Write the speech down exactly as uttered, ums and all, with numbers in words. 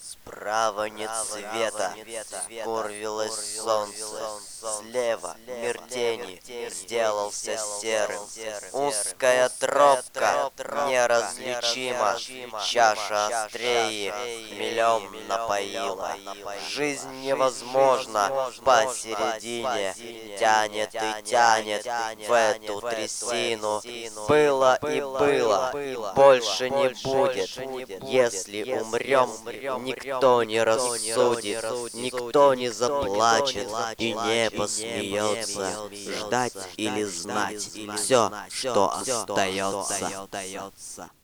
Справа нет света, скорвилось солнце. Слева мир тени сделался серым. Узкая тропка неразличима, чаша острее хмелем напоила. Жизнь невозможна посередине, тянет и тянет в эту трясину. Было и было, больше не будет. Если умрем, никто не рассудит, никто не заплачет и не посмеется. Ждать или знать — все, что остается.